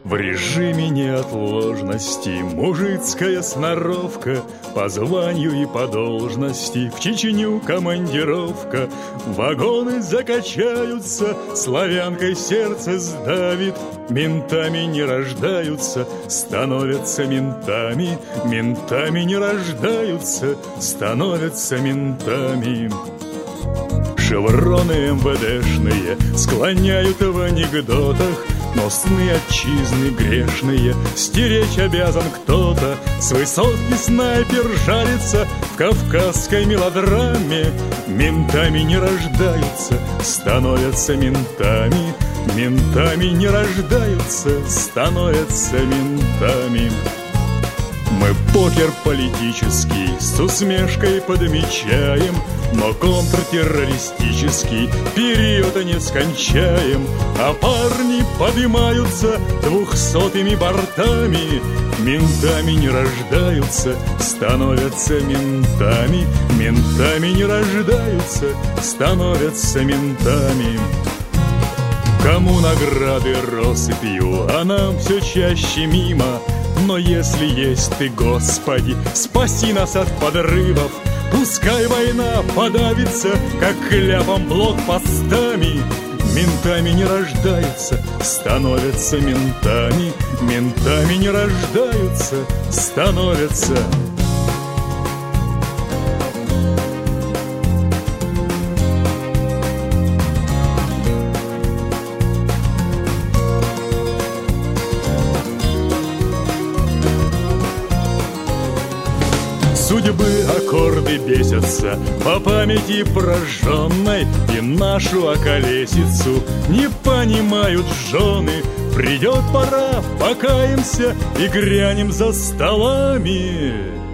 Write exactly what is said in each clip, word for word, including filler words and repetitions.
В режиме неотложности мужицкая сноровка, по званию и по должности в Чечню командировка. Вагоны закачаются, славянкой сердце сдавит. Ментами не рождаются, становятся ментами. Ментами не рождаются, становятся ментами. Шевроны эм вэ дэшные склоняют в анекдотах, но сны отчизны грешные стеречь обязан кто-то. С высотки снайпер жарится в кавказской мелодраме. Ментами не рождаются, становятся ментами. Ментами не рождаются, становятся ментами. Мы покер политический с усмешкой подмечаем, но контртеррористический период не скончаем. А парни поднимаются двухсотыми бортами. Ментами не рождаются, становятся ментами. Ментами не рождаются, становятся ментами. Кому награды россыпью, а нам все чаще мимо. Но если есть ты, Господи, спаси нас от подрывов. Пускай война подавится, как кляпом блокпостами. Ментами не рождаются, становятся ментами. Ментами не рождаются, становятся. Судьбы аккорды бесятся по памяти прожженной, и нашу околесицу не понимают жены. Придет пора, покаемся и грянем за столами.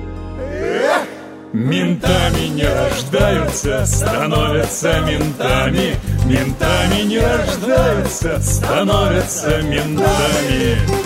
Ментами не рождаются, становятся ментами. Ментами не рождаются, становятся ментами.